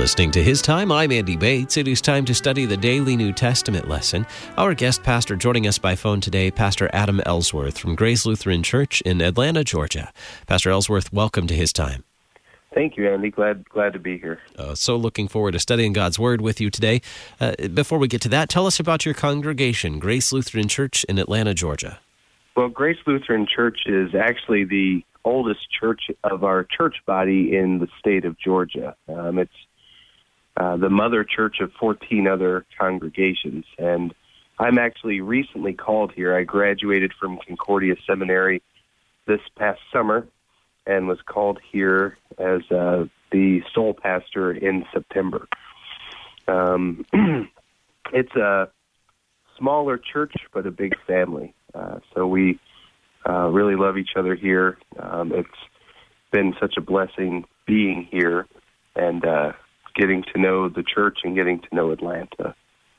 listening to His Time. I'm Andy Bates. It is time to study the daily New Testament lesson. Our guest pastor joining us by phone today, Pastor Adam Ellsworth from Grace Lutheran Church in Atlanta, Georgia. Pastor Ellsworth, welcome to His Time. Thank you, Andy. Glad to be here. So looking forward to studying God's Word with you today. Before we get to that, tell us about your congregation, Grace Lutheran Church in Atlanta, Georgia. Well, Grace Lutheran Church is actually the oldest church of our church body in the state of Georgia. It's the mother church of 14 other congregations, and I'm actually recently called here. I graduated from Concordia Seminary this past summer and was called here as the sole pastor in September. It's a smaller church, but a big family. So we really love each other here. It's been such a blessing being here and getting to know the church and getting to know Atlanta.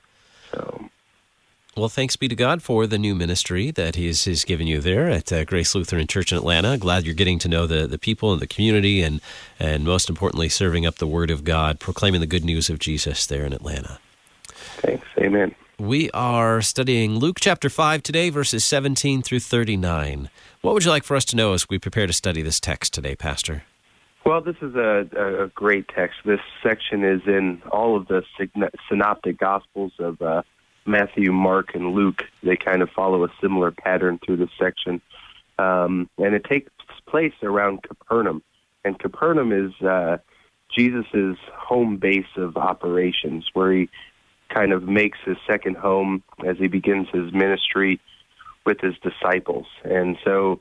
Well, thanks be to God for the new ministry that He's given you there at Grace Lutheran Church in Atlanta. Glad you're getting to know the people in the community and most importantly, serving up the Word of God, proclaiming the good news of Jesus there in Atlanta. Thanks. Amen. We are studying Luke chapter 5 today, verses 17 through 39. What would you like for us to know as we prepare to study this text today, Pastor? Well, this is a great text. This section is in all of the synoptic Gospels of Matthew, Mark, and Luke. They kind of follow a similar pattern through this section. And it takes place around Capernaum. And Capernaum is Jesus' home base of operations, where he kind of makes his second home as he begins his ministry with his disciples. And so,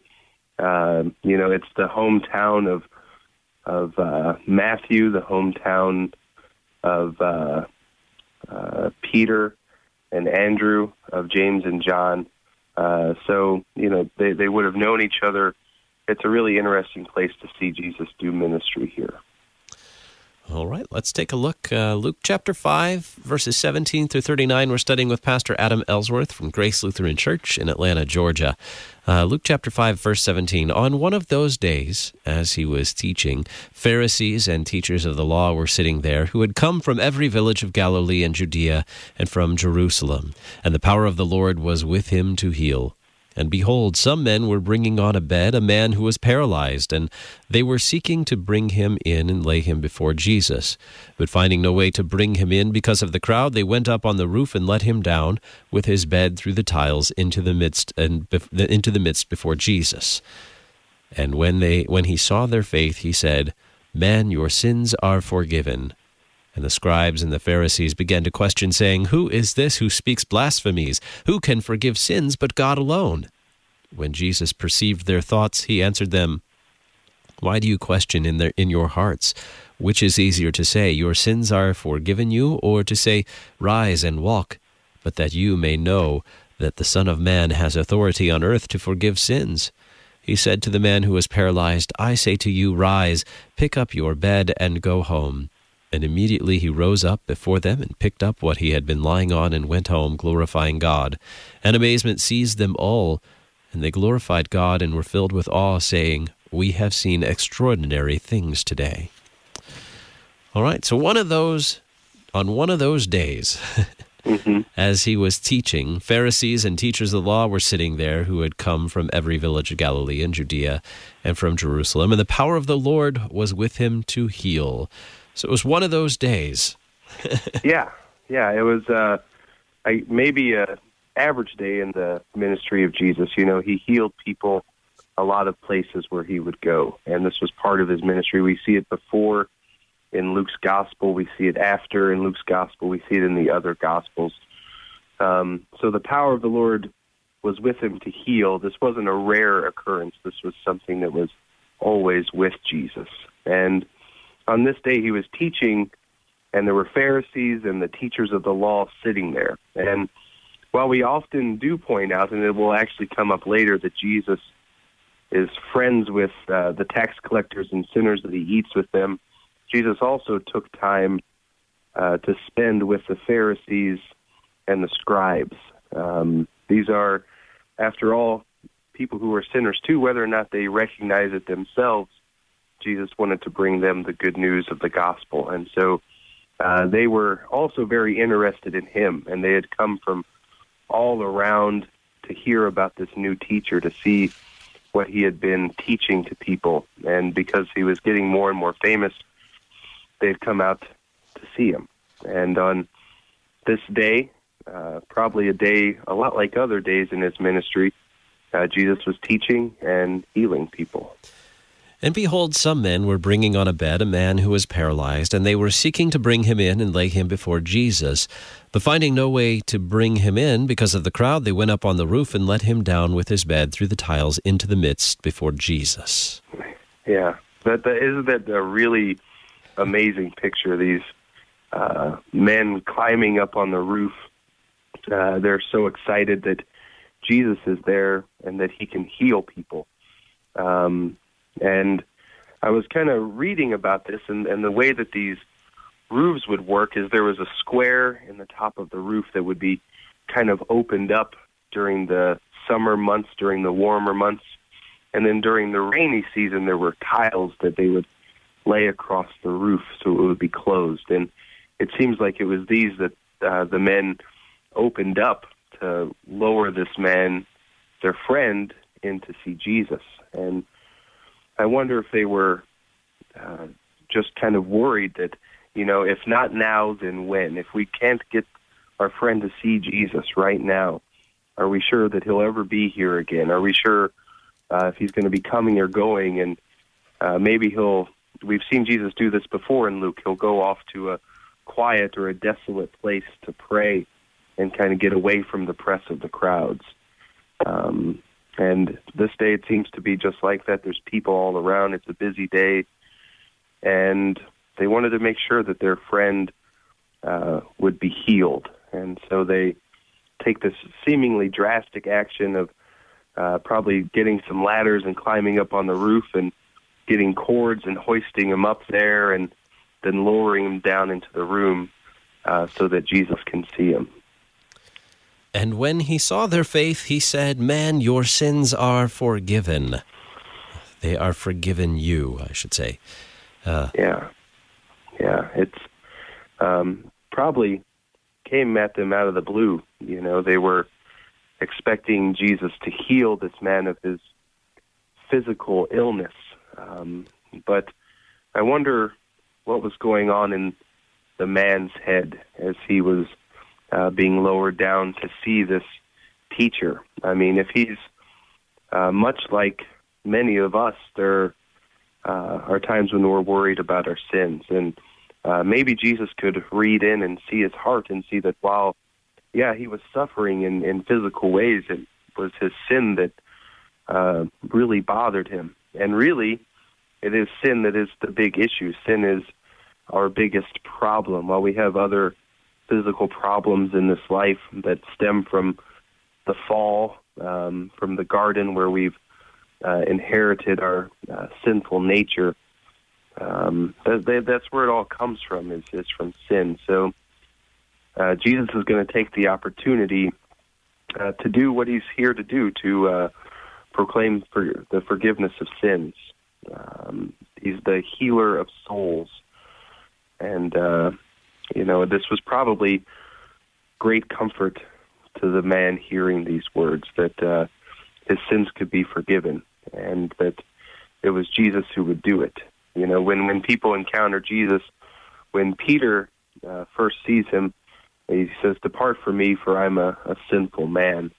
it's the hometown of Matthew, the hometown of Peter and Andrew, of James and John. So they would have known each other. It's a really interesting place to see Jesus do ministry here. All right, let's take a look. Luke chapter 5, verses 17 through 39. We're studying with Pastor Adam Ellsworth from Grace Lutheran Church in Atlanta, Georgia. Luke chapter 5, verse 17. On one of those days, as he was teaching, Pharisees and teachers of the law were sitting there, who had come from every village of Galilee and Judea and from Jerusalem. And the power of the Lord was with him to heal. And behold, some men were bringing on a bed a man who was paralyzed, and they were seeking to bring him in and lay him before Jesus. But finding no way to bring him in because of the crowd, they went up on the roof and let him down with his bed through the tiles into the midst before Jesus. And when he saw their faith, he said, "Man, your sins are forgiven." And the scribes and the Pharisees began to question, saying, "Who is this who speaks blasphemies? Who can forgive sins but God alone?" When Jesus perceived their thoughts, he answered them, "Why do you question in your hearts? Which is easier to say, 'Your sins are forgiven you,' or to say, 'Rise and walk'? But that you may know that the Son of Man has authority on earth to forgive sins." He said to the man who was paralyzed, "I say to you, rise, pick up your bed, and go home." And immediately he rose up before them and picked up what he had been lying on and went home, glorifying God. And amazement seized them all, and they glorified God and were filled with awe, saying, "We have seen extraordinary things today." All right, so on one of those days, as he was teaching, Pharisees and teachers of the law were sitting there, who had come from every village of Galilee and Judea and from Jerusalem, and the power of the Lord was with him to heal. So it was one of those days. Yeah, it was maybe an average day in the ministry of Jesus. He healed people a lot of places where he would go, and this was part of his ministry. We see it before in Luke's gospel. We see it after in Luke's gospel. We see it in the other gospels. So the power of the Lord was with him to heal. This wasn't a rare occurrence. This was something that was always with Jesus. And on this day, he was teaching, and there were Pharisees and the teachers of the law sitting there. And while we often do point out, and it will actually come up later, that Jesus is friends with the tax collectors and sinners, that he eats with them, Jesus also took time to spend with the Pharisees and the scribes. These are, after all, people who are sinners too, whether or not they recognize it themselves. Jesus wanted to bring them the good news of the gospel. And so they were also very interested in him, and they had come from all around to hear about this new teacher, to see what he had been teaching to people. And because he was getting more and more famous, they had come out to see him. And on this day, probably a day a lot like other days in his ministry, Jesus was teaching and healing people. And behold, some men were bringing on a bed a man who was paralyzed, and they were seeking to bring him in and lay him before Jesus. But finding no way to bring him in because of the crowd, they went up on the roof and let him down with his bed through the tiles into the midst before Jesus. Yeah, isn't that a really amazing picture? These men climbing up on the roof. They're so excited that Jesus is there and that he can heal people. And I was kind of reading about this, and the way that these roofs would work is there was a square in the top of the roof that would be kind of opened up during the summer months, during the warmer months. And then during the rainy season, there were tiles that they would lay across the roof so it would be closed. And it seems like it was these that the men opened up to lower this man, their friend, in to see Jesus. And I wonder if they were just kind of worried that, if not now, then when? If we can't get our friend to see Jesus right now, are we sure that he'll ever be here again? Are we sure if he's going to be coming or going? And maybe we've seen Jesus do this before in Luke. He'll go off to a quiet or a desolate place to pray and kind of get away from the press of the crowds. And this day it seems to be just like that. There's people all around. It's a busy day. And they wanted to make sure that their friend would be healed. And so they take this seemingly drastic action of probably getting some ladders and climbing up on the roof and getting cords and hoisting him up there and then lowering him down into the room so that Jesus can see him. And when he saw their faith, he said, "Man, your sins are forgiven." They are forgiven you, I should say. Yeah. It's probably came at them out of the blue. They were expecting Jesus to heal this man of his physical illness. But I wonder what was going on in the man's head as he was being lowered down to see this teacher. I mean, if he's much like many of us, there are times when we're worried about our sins. And maybe Jesus could read in and see his heart and see that while, he was suffering in physical ways, it was his sin that really bothered him. And really, it is sin that is the big issue. Sin is our biggest problem. While we have other physical problems in this life that stem from the fall, from the garden where we've inherited our sinful nature. That's where it all comes from, is from sin. So Jesus is going to take the opportunity to do what he's here to do, to proclaim for the forgiveness of sins. He's the healer of souls. And this was probably great comfort to the man hearing these words, that his sins could be forgiven, and that it was Jesus who would do it. When people encounter Jesus, when Peter first sees him, he says, "Depart from me, for I'm a sinful man."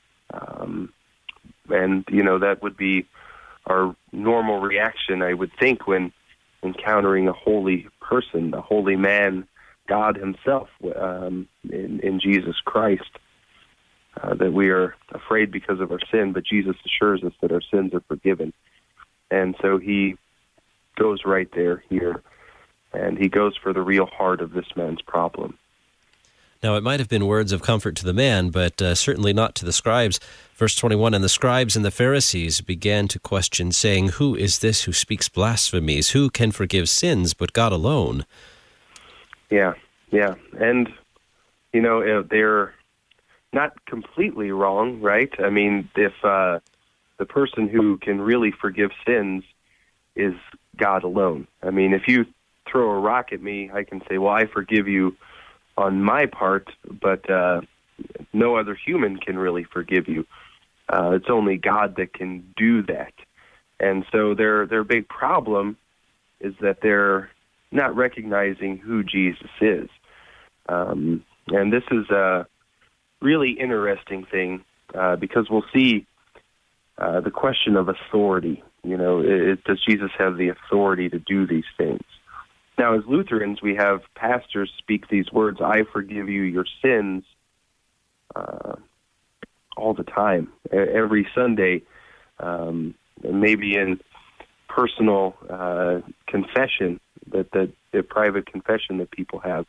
And that would be our normal reaction, I would think, when encountering a holy person, a holy man, God himself, in Jesus Christ, that we are afraid because of our sin, but Jesus assures us that our sins are forgiven. And so he goes right there here, and he goes for the real heart of this man's problem. Now, it might have been words of comfort to the man, but certainly not to the scribes. Verse 21, "And the scribes and the Pharisees began to question, saying, 'Who is this who speaks blasphemies? Who can forgive sins but God alone?'" Yeah. And, they're not completely wrong, right? I mean, if the person who can really forgive sins is God alone. I mean, if you throw a rock at me, I can say, well, I forgive you on my part, but no other human can really forgive you. It's only God that can do that. And so their big problem is that they're not recognizing who Jesus is. And this is a really interesting thing because we'll see the question of authority. Does Jesus have the authority to do these things? Now, as Lutherans, we have pastors speak these words, I forgive you your sins, all the time, every Sunday, maybe in personal confession, the private confession that people have.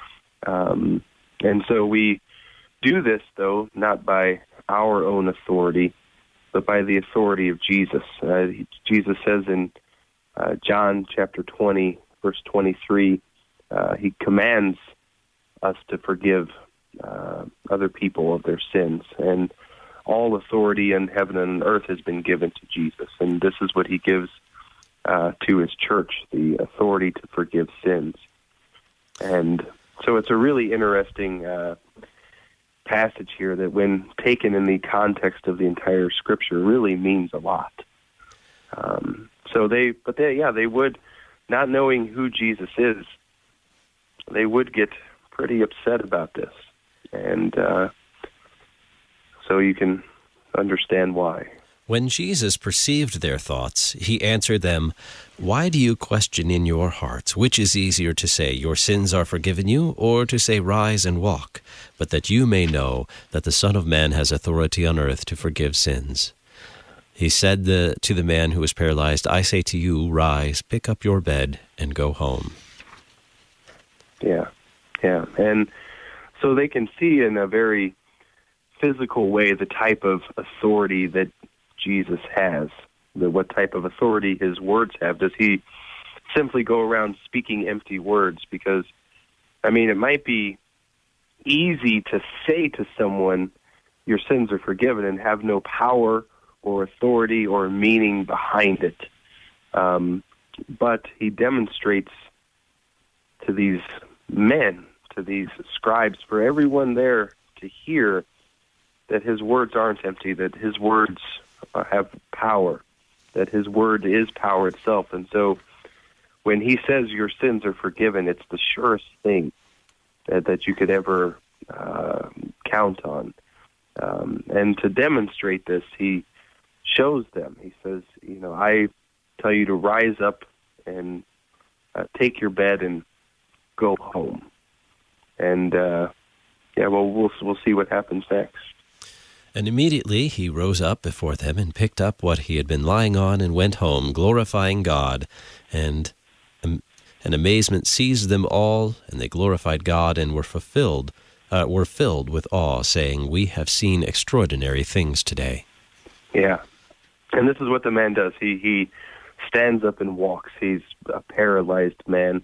And so we do this, though, not by our own authority, but by the authority of Jesus. Jesus says in John chapter 20, verse 23, he commands us to forgive other people of their sins. And all authority in heaven and earth has been given to Jesus. And this is what he gives to his church, the authority to forgive sins. And so it's a really interesting passage here that, when taken in the context of the entire Scripture, really means a lot. They would, not knowing who Jesus is, they would get pretty upset about this. And so you can understand why. When Jesus perceived their thoughts, he answered them, "Why do you question in your hearts? Which is easier to say, 'Your sins are forgiven you,' or to say, 'Rise and walk'? But that you may know that the Son of Man has authority on earth to forgive sins." He said to the man who was paralyzed, "I say to you, rise, pick up your bed, and go home." Yeah. And so they can see in a very physical way the type of authority that Jesus has, what type of authority his words have. Does he simply go around speaking empty words? Because, it might be easy to say to someone, your sins are forgiven, and have no power or authority or meaning behind it. But he demonstrates to these men, to these scribes, for everyone there to hear, that his words aren't empty, that his words have power, that his word is power itself. And so when he says your sins are forgiven, it's the surest thing that you could ever count on. And to demonstrate this, he shows them. He says, I tell you to rise up and take your bed and go home. And we'll see what happens next. And immediately he rose up before them and picked up what he had been lying on and went home, glorifying God. And amazement seized them all, and they glorified God and were filled with awe, saying, "We have seen extraordinary things today." Yeah. And this is what the man does. He stands up and walks. He's a paralyzed man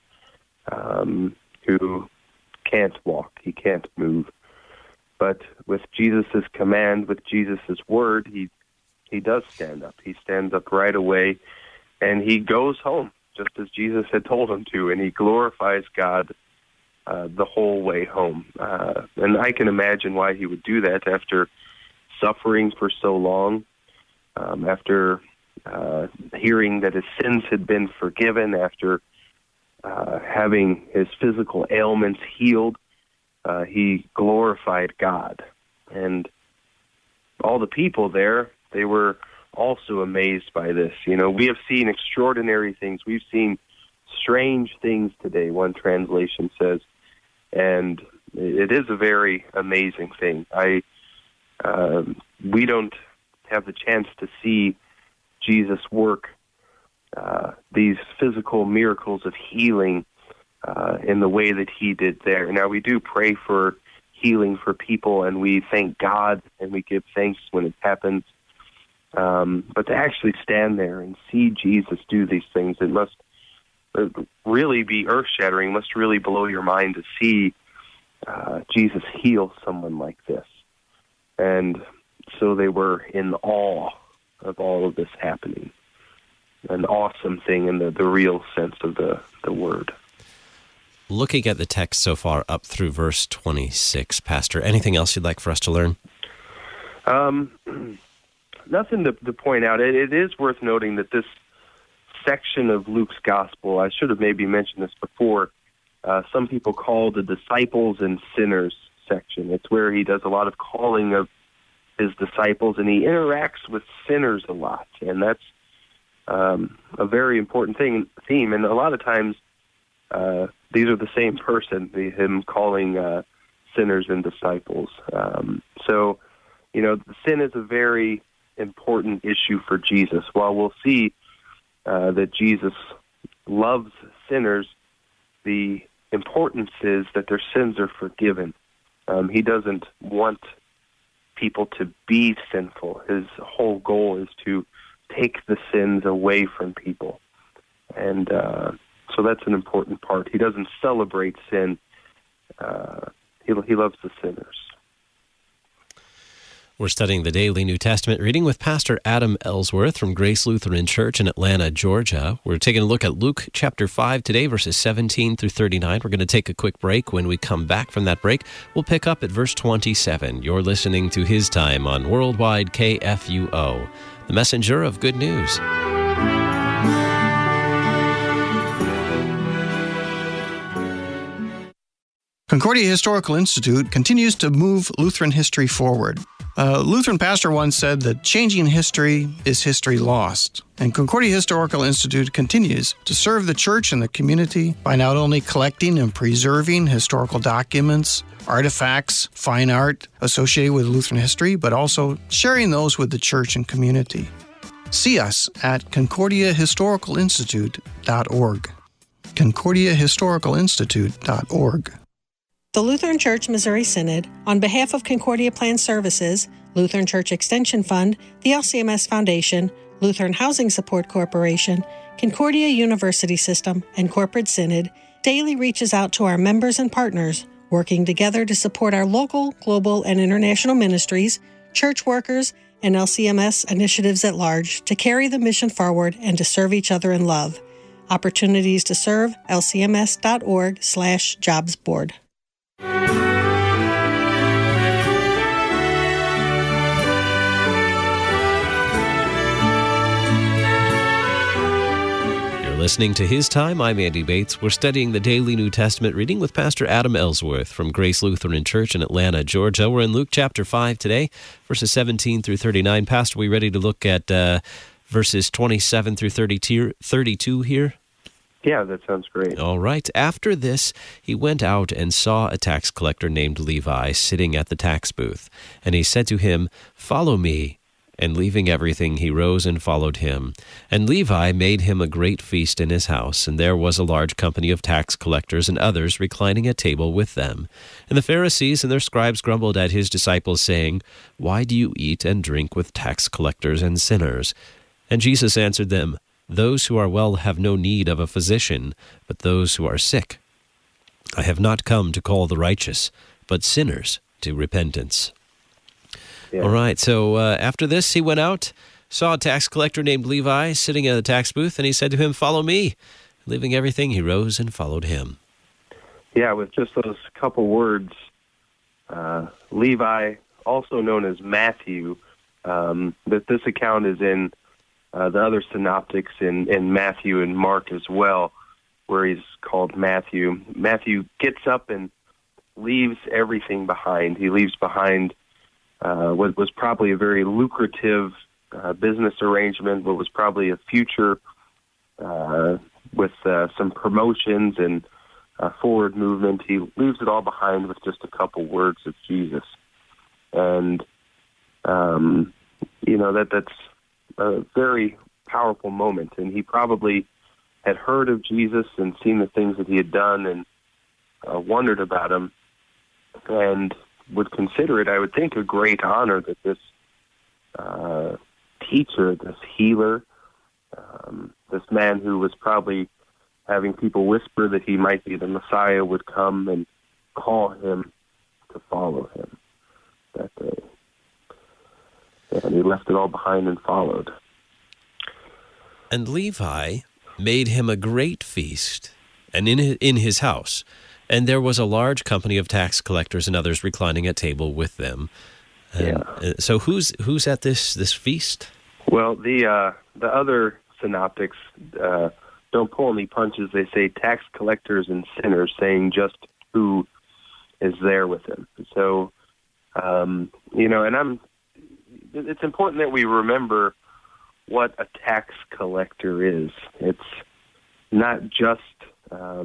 who can't walk. He can't move. But with Jesus' command, with Jesus' word, he does stand up. He stands up right away, and he goes home, just as Jesus had told him to, and he glorifies God the whole way home. And I can imagine why he would do that after suffering for so long, after hearing that his sins had been forgiven, after having his physical ailments healed. He glorified God. And all the people there, they were also amazed by this. We have seen extraordinary things. We've seen strange things today, one translation says. And it is a very amazing thing. We don't have the chance to see Jesus work these physical miracles of healing in the way that he did there. Now, we do pray for healing for people, and we thank God, and we give thanks when it happens. But to actually stand there and see Jesus do these things, it must really be earth-shattering, must really blow your mind to see Jesus heal someone like this. And so they were in awe of all of this happening. An awesome thing in the real sense of the word. looking at the text so far up through verse 26, Pastor, anything else you'd like for us to learn? Nothing to point out. It is worth noting that this section of Luke's gospel, I should have maybe mentioned this before, some people call the disciples and sinners section. It's where he does a lot of calling of his disciples, and he interacts with sinners a lot, and that's a very important theme. And a lot of times, these are the same person, him calling sinners and disciples. So, sin is a very important issue for Jesus. While we'll see that Jesus loves sinners, the importance is that their sins are forgiven. He doesn't want people to be sinful. His whole goal is to take the sins away from people. And so that's an important part. He doesn't celebrate sin. He loves the sinners. We're studying the Daily New Testament reading with Pastor Adam Ellsworth from Grace Lutheran Church in Atlanta, Georgia. We're taking a look at Luke chapter 5 today, verses 17 through 39. We're going to take a quick break. When we come back from that break, we'll pick up at verse 27. You're listening to His Time on Worldwide KFUO, the messenger of good news. Concordia Historical Institute continues to move Lutheran history forward. A Lutheran pastor once said that changing history is history lost. And Concordia Historical Institute continues to serve the church and the community by not only collecting and preserving historical documents, artifacts, fine art associated with Lutheran history, but also sharing those with the church and community. See us at concordiahistoricalinstitute.org. concordiahistoricalinstitute.org. The Lutheran Church Missouri Synod, on behalf of Concordia Plan Services, Lutheran Church Extension Fund, the LCMS Foundation, Lutheran Housing Support Corporation, Concordia University System, and Corporate Synod, daily reaches out to our members and partners, working together to support our local, global, and international ministries, church workers, and LCMS initiatives at large to carry the mission forward and to serve each other in love. Opportunities to serve, lcms.org/jobs board. Listening to His Time, I'm Andy Bates. We're studying the Daily New Testament reading with Pastor Adam Ellsworth from Grace Lutheran Church in Atlanta, Georgia. We're in Luke chapter 5 today, verses 17 through 39. Pastor, we ready to look at verses 27 through 32 here? Yeah, that sounds great. All right. After this, he went out and saw a tax collector named Levi sitting at the tax booth. And he said to him, "Follow me." And leaving everything, he rose and followed him. And Levi made him a great feast in his house, and there was a large company of tax collectors and others reclining at table with them. And the Pharisees and their scribes grumbled at his disciples, saying, "Why do you eat and drink with tax collectors and sinners?" And Jesus answered them, "Those who are well have no need of a physician, but those who are sick. I have not come to call the righteous, but sinners to repentance." Yeah. All right, so after this, he went out, saw a tax collector named Levi sitting at the tax booth, and he said to him, "Follow me." Leaving everything, he rose and followed him. Yeah, with just those couple words, Levi, also known as Matthew, that this account is in the other synoptics in Matthew and Mark as well, where he's called Matthew. Matthew gets up and leaves everything behind. He leaves behind what was probably a very lucrative business arrangement, what was probably a future with some promotions and forward movement. He leaves it all behind with just a couple words of Jesus. And, that's a very powerful moment. And he probably had heard of Jesus and seen the things that he had done and wondered about him, and would consider it, I would think, a great honor that this teacher, this healer, this man who was probably having people whisper that he might be the Messiah, would come and call him to follow him that day. And he left it all behind and followed. And Levi made him a great feast, and in his house. And there was a large company of tax collectors and others reclining at table with them. So who's at this feast? Well, the other synoptics don't pull any punches. They say tax collectors and sinners, saying just who is there with him. So, it's important that we remember what a tax collector is. It's not just a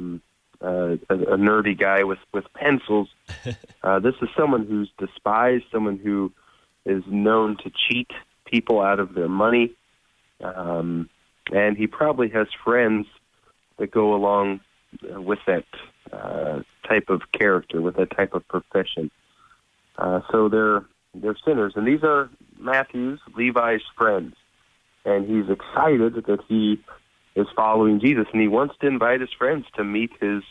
nerdy guy with pencils. This is someone who's despised, someone who is known to cheat people out of their money. And he probably has friends that go along with that type of character, with that type of profession. So they're sinners. And these are Matthew's, Levi's friends. And he's excited that he is following Jesus, and he wants to invite his friends to meet his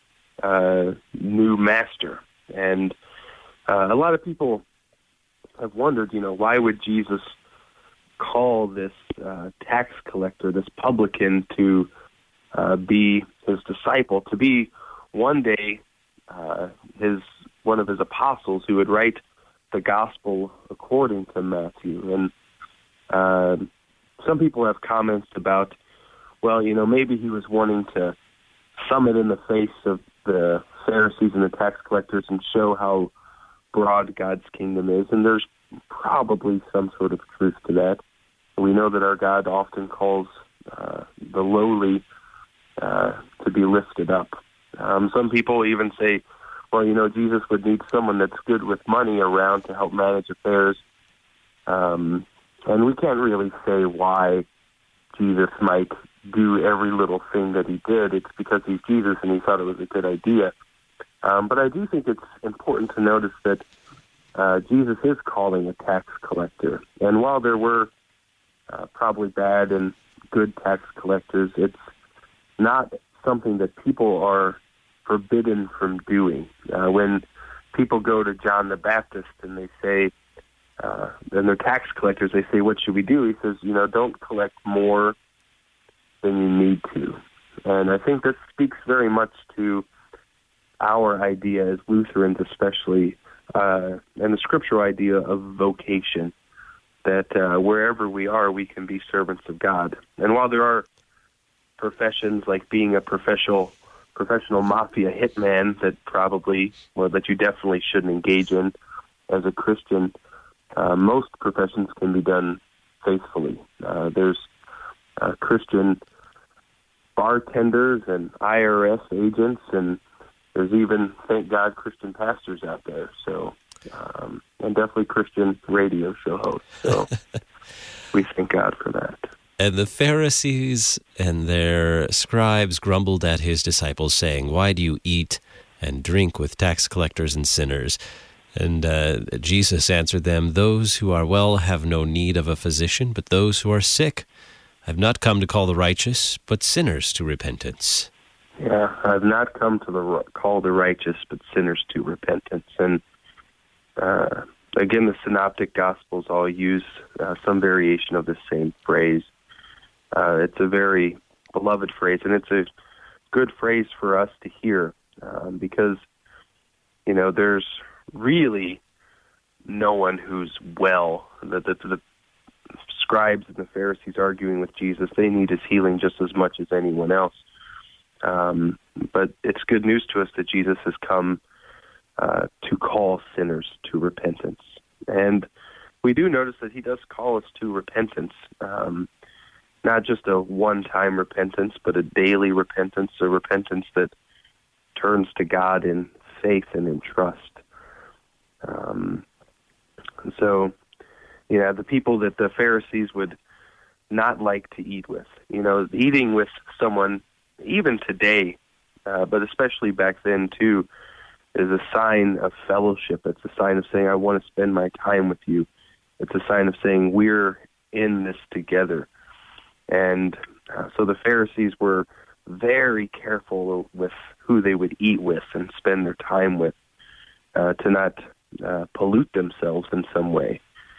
new master. And a lot of people have wondered, why would Jesus call this tax collector, this publican, to be his disciple, to be one day one of his apostles who would write the gospel according to Matthew. And some people have comments about, maybe he was wanting to summit in the face of the Pharisees and the tax collectors and show how broad God's kingdom is. And there's probably some sort of truth to that. We know that our God often calls the lowly to be lifted up. Some people even say, Jesus would need someone that's good with money around to help manage affairs. And we can't really say why Jesus might do every little thing that he did. It's because he's Jesus and he thought it was a good idea. But I do think it's important to notice that Jesus is calling a tax collector. And while there were probably bad and good tax collectors, it's not something that people are forbidden from doing. When people go to John the Baptist and they say, and they're tax collectors, they say, what should we do? He says, don't collect more than you need to. And I think this speaks very much to our idea as Lutherans, especially, and the scriptural idea of vocation, that wherever we are, we can be servants of God. And while there are professions like being a professional mafia hitman that you definitely shouldn't engage in as a Christian, most professions can be done faithfully. There's Christian bartenders and IRS agents, and there's even, thank God, Christian pastors out there. So, and definitely Christian radio show hosts. So we thank God for that. And the Pharisees and their scribes grumbled at his disciples, saying, "Why do you eat and drink with tax collectors and sinners?" And Jesus answered them, "Those who are well have no need of a physician, but those who are sick. I have not come to call the righteous, but sinners to repentance." Yeah, I've not come to call the righteous, but sinners to repentance. And again, the Synoptic Gospels all use some variation of the same phrase. It's a very beloved phrase, and it's a good phrase for us to hear because, there's really no one who's well. The scribes and the Pharisees arguing with Jesus, they need his healing just as much as anyone else. But it's good news to us that Jesus has come to call sinners to repentance. And we do notice that he does call us to repentance, not just a one-time repentance, but a daily repentance, a repentance that turns to God in faith and in trust. And so, the people that the Pharisees would not like to eat with, eating with someone, even today, but especially back then too, is a sign of fellowship. It's a sign of saying, I want to spend my time with you. It's a sign of saying, we're in this together. And so the Pharisees were very careful with who they would eat with and spend their time with, to not pollute themselves in some way.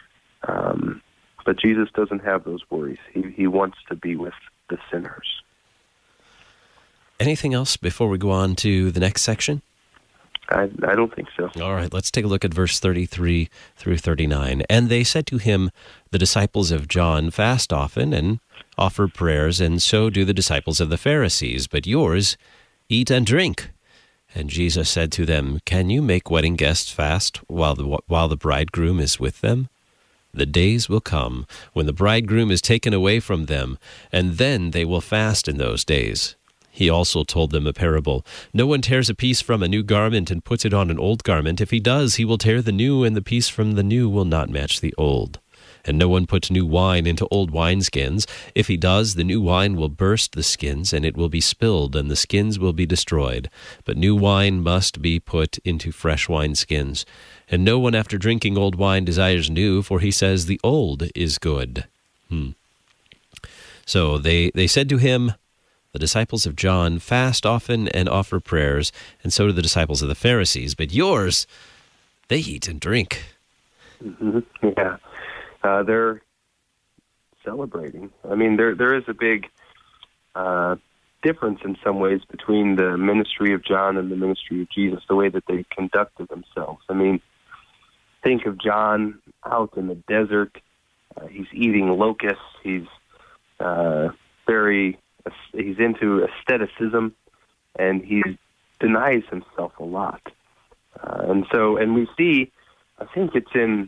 But Jesus doesn't have those worries. He wants to be with the sinners. Anything else before we go on to the next section? I don't think so. All right, let's take a look at verse 33 through 39. And they said to him, the disciples of John fast often and offer prayers, and so do the disciples of the Pharisees, but yours eat and drink. And Jesus said to them, can you make wedding guests fast while the bridegroom is with them? The days will come when the bridegroom is taken away from them, and then they will fast in those days. He also told them a parable. No one tears a piece from a new garment and puts it on an old garment. If he does, he will tear the new, and the piece from the new will not match the old. And no one puts new wine into old wineskins. If he does, the new wine will burst the skins, and it will be spilled, and the skins will be destroyed. But new wine must be put into fresh wineskins. And no one after drinking old wine desires new, for he says, the old is good. So they said to him, the disciples of John fast often and offer prayers, and so do the disciples of the Pharisees. But yours, they eat and drink. Mm-hmm. Yeah. They're celebrating. I mean, there is a big difference in some ways between the ministry of John and the ministry of Jesus, the way that they conducted themselves. I mean, think of John out in the desert. He's eating locusts. He's into asceticism, and he denies himself a lot. And we see, I think it's in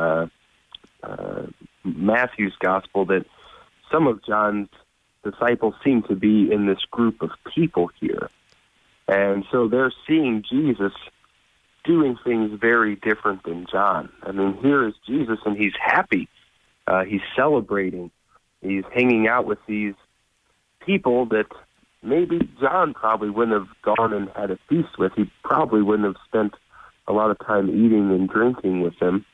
Matthew's gospel, that some of John's disciples seem to be in this group of people here. And so they're seeing Jesus doing things very different than John. I mean, here is Jesus, and he's happy. He's celebrating. He's hanging out with these people that maybe John probably wouldn't have gone and had a feast with. He probably wouldn't have spent a lot of time eating and drinking with them.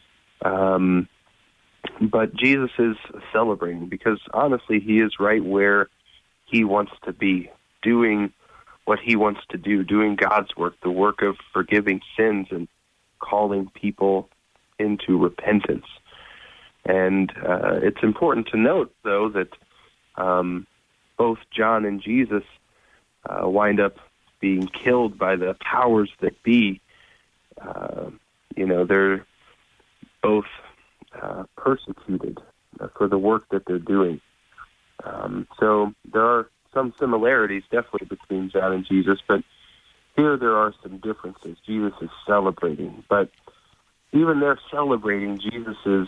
But Jesus is celebrating because, honestly, he is right where he wants to be, doing what he wants to do, doing God's work, the work of forgiving sins and calling people into repentance. And it's important to note, though, that both John and Jesus wind up being killed by the powers that be. They're both persecuted for the work that they're doing. So there are some similarities definitely between John and Jesus, but here there are some differences. Jesus is celebrating, but even they're celebrating, Jesus is,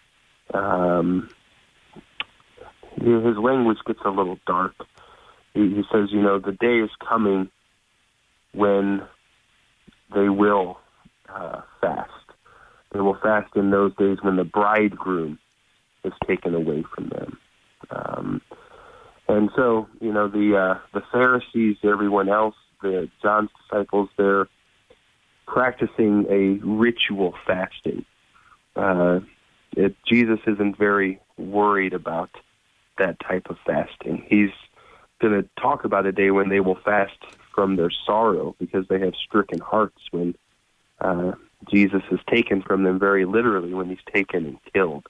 his language gets a little dark. He says, the day is coming when they will fast. They will fast in those days when the bridegroom is taken away from them. And so, the Pharisees, everyone else, John's disciples, they're practicing a ritual fasting. Jesus isn't very worried about that type of fasting. He's going to talk about a day when they will fast from their sorrow because they have stricken hearts when Jesus is taken from them very literally, when he's taken and killed.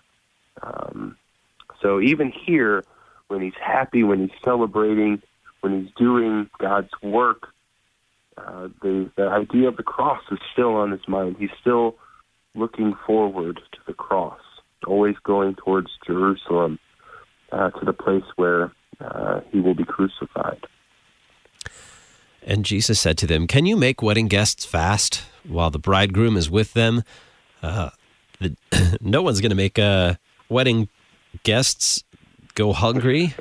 So even here, when he's happy, when he's celebrating, when he's doing God's work, the idea of the cross is still on his mind. He's still looking forward to the cross, always going towards Jerusalem, to the place where he will be crucified. And Jesus said to them, can you make wedding guests fast while the bridegroom is with them? No one's going to make wedding guests go hungry.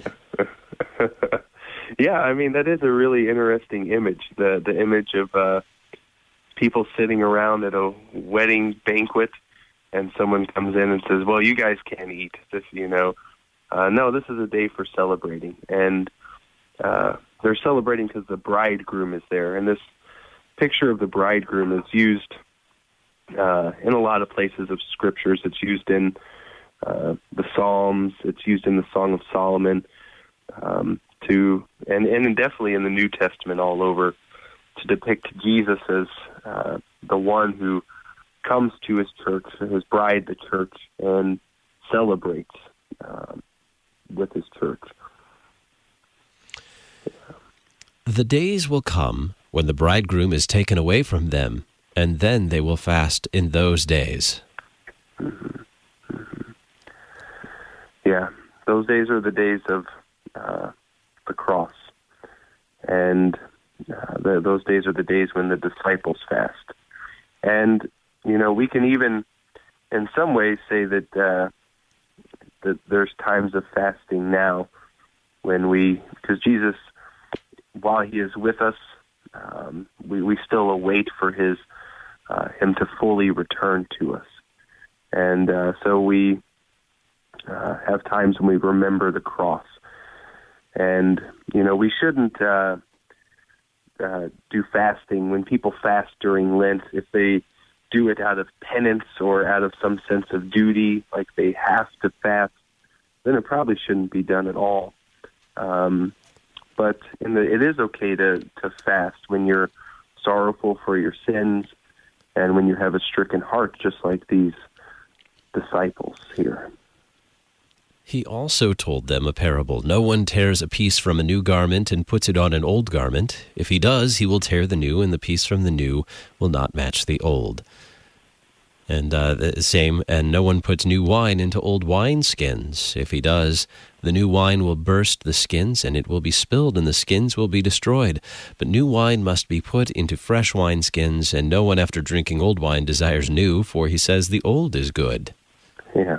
Yeah, I mean, that is a really interesting image, the image of people sitting around at a wedding banquet, and someone comes in and says, well, you guys can't eat this, No, this is a day for celebrating, and they're celebrating because the bridegroom is there. And this picture of the bridegroom is used in a lot of places of scriptures. It's used in the Psalms. It's used in the Song of Solomon, and definitely in the New Testament all over, to depict Jesus as the one who comes to his church, his bride, the church, and celebrates with his church. The days will come when the bridegroom is taken away from them, and then they will fast in those days. Mm-hmm. Mm-hmm. Yeah, those days are the days of the cross. And those days are the days when the disciples fast. And, we can even, in some ways, say that there's times of fasting now because Jesus, while he is with us, we still await for him to fully return to us. And so we have times when we remember the cross. And, we shouldn't do fasting. When people fast during Lent, if they do it out of penance or out of some sense of duty, like they have to fast, then it probably shouldn't be done at all. But it is okay to fast when you're sorrowful for your sins and when you have a stricken heart, just like these disciples here. He also told them a parable. No one tears a piece from a new garment and puts it on an old garment. If he does, he will tear the new, and the piece from the new will not match the old. And the same, and no one puts new wine into old wineskins. If he does, the new wine will burst the skins, and it will be spilled, and the skins will be destroyed. But new wine must be put into fresh wineskins, and no one after drinking old wine desires new, for he says the old is good. Yeah.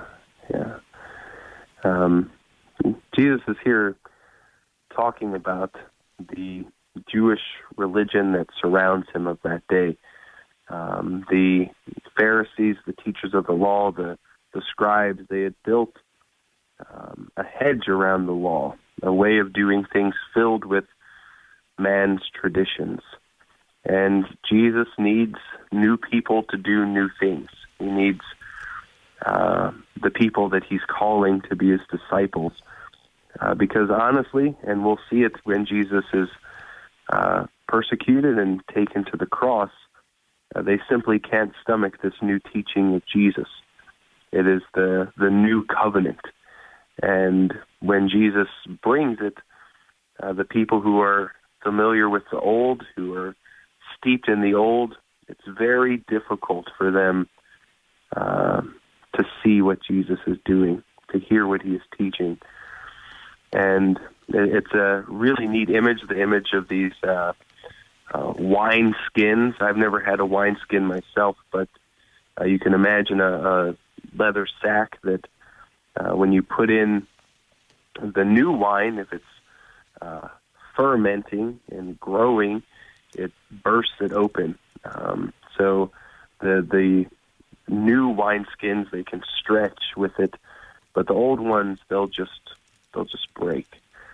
Jesus is here talking about the Jewish religion that surrounds him of that day. The Pharisees, the teachers of the law, the scribes, they had built a hedge around the law, a way of doing things filled with man's traditions. And Jesus needs new people to do new things. He needs the people that he's calling to be his disciples. Because honestly, and we'll see it when Jesus is persecuted and taken to the cross, they simply can't stomach this new teaching of Jesus. It is the new covenant. And when Jesus brings it, the people who are familiar with the old, who are steeped in the old, it's very difficult for them to see what Jesus is doing, to hear what he is teaching. And it's a really neat image, the image of these wine skins. I've never had a wine skin myself, but you can imagine a leather sack that when you put in the new wine, if it's fermenting and growing, it bursts it open. So the new wine skins, they can stretch with it, but the old ones, they'll just break.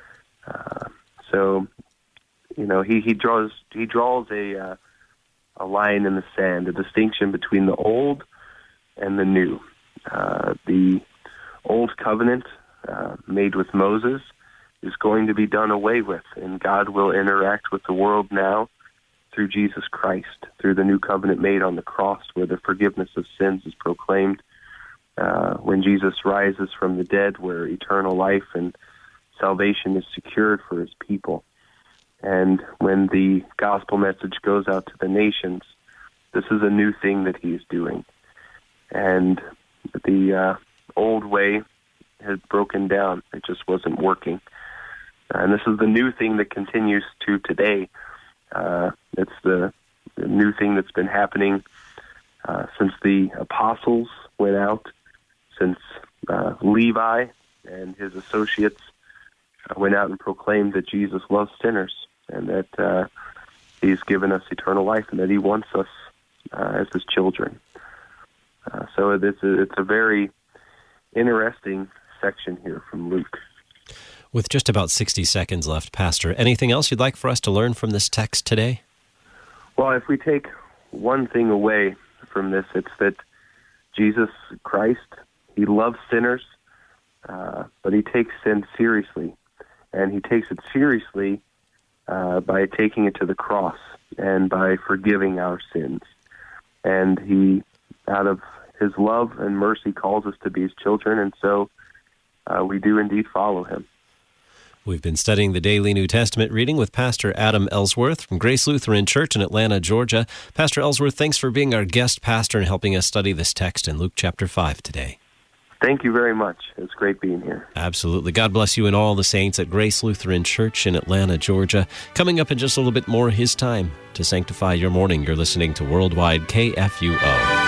So he draws a line in the sand, a distinction between the old and the new. The old covenant made with Moses is going to be done away with, and God will interact with the world now through Jesus Christ, through the new covenant made on the cross, where the forgiveness of sins is proclaimed. When Jesus rises from the dead, where eternal life and salvation is secured for his people. And when the gospel message goes out to the nations, this is a new thing that he is doing. And the old way had broken down. It just wasn't working. And this is the new thing that continues to today. It's the new thing that's been happening since the apostles went out, since Levi and his associates went out and proclaimed that Jesus loves sinners and that he's given us eternal life and that he wants us as his children. So it's a very interesting section here from Luke. With just about 60 seconds left, Pastor, anything else you'd like for us to learn from this text today? Well, if we take one thing away from this, it's that Jesus Christ, he loves sinners, but he takes sin seriously. And he takes it seriously by taking it to the cross and by forgiving our sins. And he, out of his love and mercy, calls us to be his children, and so we do indeed follow him. We've been studying the daily New Testament reading with Pastor Adam Ellsworth from Grace Lutheran Church in Atlanta, Georgia. Pastor Ellsworth, thanks for being our guest pastor and helping us study this text in Luke chapter 5 today. Thank you very much. It's great being here. Absolutely. God bless you and all the saints at Grace Lutheran Church in Atlanta, Georgia. Coming up in just a little bit more, His Time to Sanctify Your Morning. You're listening to Worldwide KFUO.